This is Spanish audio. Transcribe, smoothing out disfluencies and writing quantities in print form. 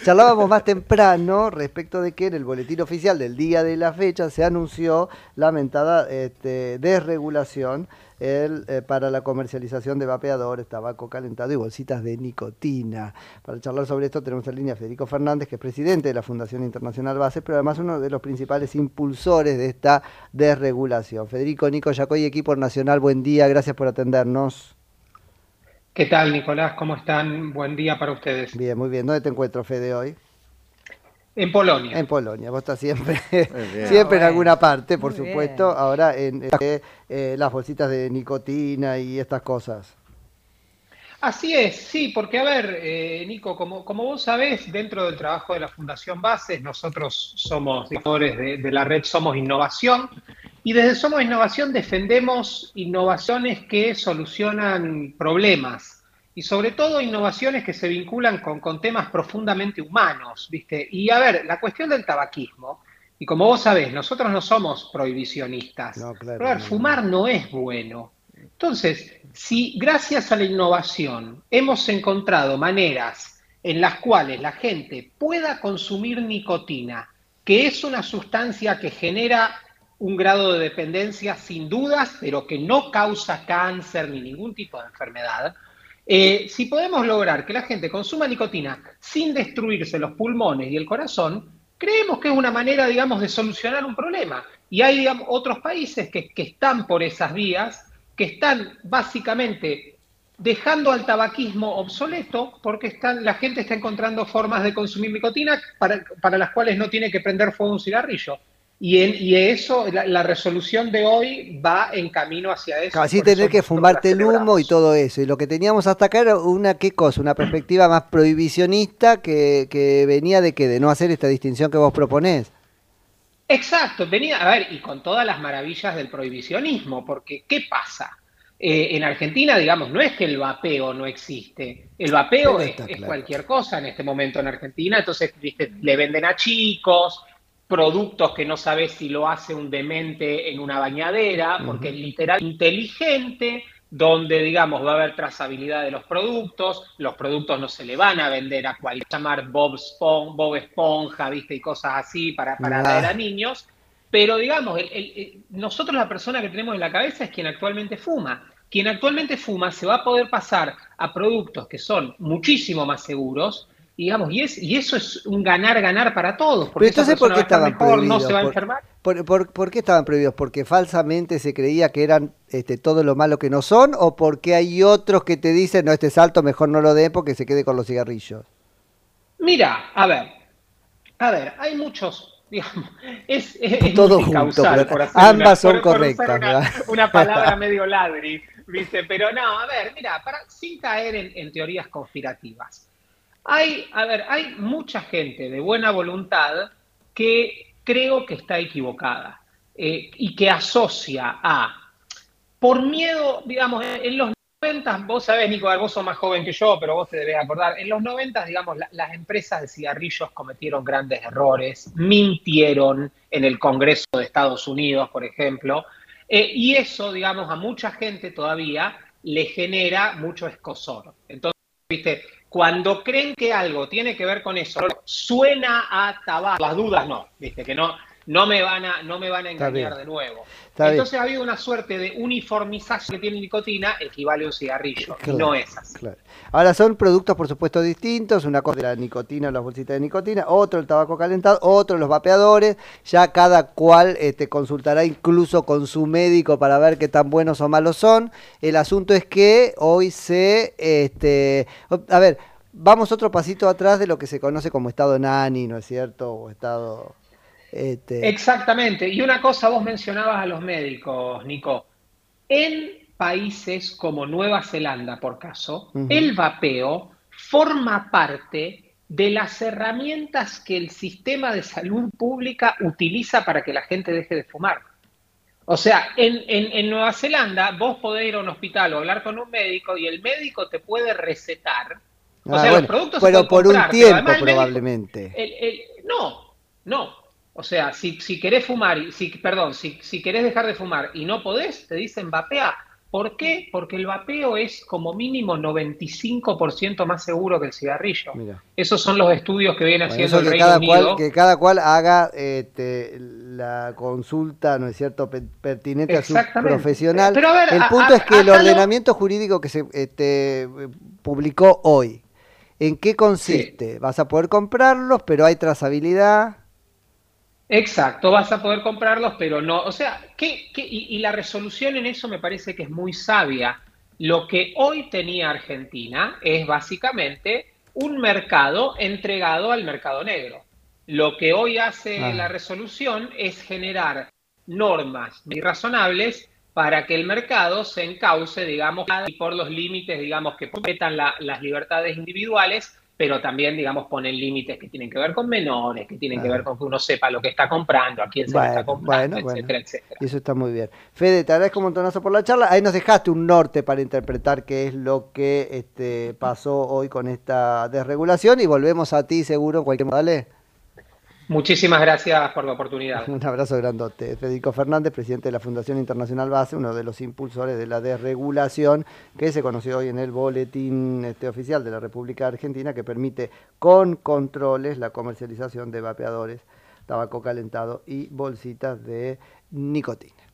Charlábamos más temprano respecto de que en el boletín oficial del día de la fecha se anunció la mentada desregulación para la comercialización de vapeadores, tabaco calentado y bolsitas de nicotina. Para charlar sobre esto tenemos en línea a Federico Fernández, que es presidente de la Fundación Internacional Bases, pero además uno de los principales impulsores de esta desregulación. Federico, Nico Yacoy, equipo nacional, buen día, gracias por atendernos. ¿Qué tal, Nicolás? ¿Cómo están? Buen día para ustedes. Bien, muy bien. ¿Dónde te encuentro, Fede, hoy? En Polonia. En Polonia. Vos estás siempre, Muy bien. Ah, siempre en alguna bueno, parte, por muy supuesto. bien. Ahora en las bolsitas de nicotina y estas cosas. Así es, sí, porque a ver, Nico, como vos sabés, dentro del trabajo de la Fundación Bases, nosotros somos directores de la red Somos Innovación y desde Somos Innovación defendemos innovaciones que solucionan problemas y sobre todo innovaciones que se vinculan con temas profundamente humanos, ¿viste? Y a ver, la cuestión del tabaquismo, y como vos sabés, nosotros no somos prohibicionistas, No, pero claro, a ver, no, no, no. fumar no es bueno. Entonces, si gracias a la innovación hemos encontrado maneras en las cuales la gente pueda consumir nicotina, que es una sustancia que genera un grado de dependencia sin dudas, pero que no causa cáncer ni ningún tipo de enfermedad, si podemos lograr que la gente consuma nicotina sin destruirse los pulmones y el corazón, creemos que es una manera, digamos, de solucionar un problema. Y hay, digamos, otros países que están por esas vías, que están básicamente dejando al tabaquismo obsoleto porque la gente está encontrando formas de consumir nicotina para las cuales no tiene que prender fuego un cigarrillo. Y eso, la resolución de hoy va en camino hacia eso y Así por tener eso que nosotros la fumarte el humo y celebramos. todo eso. Y lo que teníamos hasta acá era una, ¿qué cosa? Una perspectiva más prohibicionista que venía de que de no hacer esta distinción que vos proponés. Exacto, venía, a ver, y con todas las maravillas del prohibicionismo, porque ¿qué pasa? En Argentina, digamos, no es que el vapeo no existe, el vapeo Pero es, está es claro. cualquier cosa en este momento en Argentina, entonces, viste, le venden a chicos productos que no sabes si lo hace un demente en una bañadera, porque Ujú. es literal inteligente, donde, digamos, va a haber trazabilidad de los productos no se le van a vender a cual llamar Bob Esponja, ¿viste? Y cosas así para atraer a Ah, niños, pero digamos, nosotros la persona que tenemos en la cabeza es quien actualmente fuma. Quien actualmente fuma se va a poder pasar a productos que son muchísimo más seguros, y, digamos, y eso es un ganar-ganar para todos, pero porque esa entonces, ¿por persona qué va a estar estaban mejor, no se prohibidos? va a enfermar. ¿Por qué estaban prohibidos? ¿Porque falsamente se creía que eran todo lo malo que no son? ¿O porque hay otros que te dicen, no, este salto mejor no lo den porque se quede con los cigarrillos? Mira, a ver, hay muchos, digamos, es Todo junto, pero multicausal, por hacer ambas son por usar correctas, ¿verdad? una palabra medio ladri, ¿viste? Pero no, a ver, mira, sin caer en teorías conspirativas. A ver, hay mucha gente de buena voluntad que creo que está equivocada y que asocia por miedo, digamos, en los 90, vos sabés, Nico, a ver, vos sos más joven que yo, pero vos te debés acordar, en los 90, digamos, las empresas de cigarrillos cometieron grandes errores, mintieron en el Congreso de Estados Unidos, por ejemplo, y eso, digamos, a mucha gente todavía le genera mucho escozor. Entonces, viste, cuando creen que algo tiene que ver con eso, suena a tabaco, las dudas no, viste, que no me van a Está bien, engañar de nuevo. está bien. Entonces ha habido una suerte de uniformización que tiene nicotina, equivale a un cigarrillo, y no Claro, es así. claro. Ahora son productos, por supuesto, distintos. Una cosa es la nicotina, las bolsitas de nicotina, otro el tabaco calentado, otro los vapeadores. Ya cada cual consultará incluso con su médico para ver qué tan buenos o malos son. El asunto es que hoy a ver, vamos otro pasito atrás de lo que se conoce como estado nani, ¿no es cierto? O estado, este, Exactamente. Y una cosa vos mencionabas a los médicos, Nico. En países como Nueva Zelanda, por caso, ujú. el vapeo forma parte de las herramientas que el sistema de salud pública utiliza para que la gente deje de fumar. O sea, en Nueva Zelanda vos podés ir a un hospital o hablar con un médico y el médico te puede recetar. O Ah, sea, los bueno, productos se pero pueden por un comprar, pero tiempo además el médico, probablemente. no, no. O sea, si querés fumar, perdón, si querés dejar de fumar y no podés, te dicen vapea. ¿Por qué? Porque el vapeo es como mínimo 95% más seguro que el cigarrillo. Mira. Esos son los estudios que viene Bueno, haciendo eso el Reino Unido. que cada cual haga la consulta, ¿no es cierto?, pertinente a su Exactamente. profesional. Pero a ver, El punto es que el acá lo... ordenamiento jurídico que se publicó hoy, ¿en qué Sí. consiste? Vas a poder comprarlos, pero hay trazabilidad. Exacto, vas a poder comprarlos, pero no, o sea, y la resolución en eso me parece que es muy sabia. Lo que hoy tenía Argentina es básicamente un mercado entregado al mercado negro. Lo que hoy hace la Ah, resolución es generar normas muy razonables para que el mercado se encauce, digamos, y por los límites, digamos, que respetan las libertades individuales, pero también, digamos, ponen límites que tienen que ver con menores, que tienen que ver ah. con que uno sepa lo que está comprando, a quién se lo está Bueno, comprando, bueno, bueno. etcétera, etcétera. Y eso está muy bien. Fede, te agradezco un montonazo por la charla. Ahí nos dejaste un norte para interpretar qué es lo que pasó hoy con esta desregulación y volvemos a ti seguro en cualquier momento. Dale. Muchísimas gracias por la oportunidad. Un abrazo grandote. Federico Fernández, presidente de la Fundación Internacional Base, uno de los impulsores de la desregulación que se conoció hoy en el boletín oficial de la República Argentina, que permite con controles la comercialización de vapeadores, tabaco calentado y bolsitas de nicotina.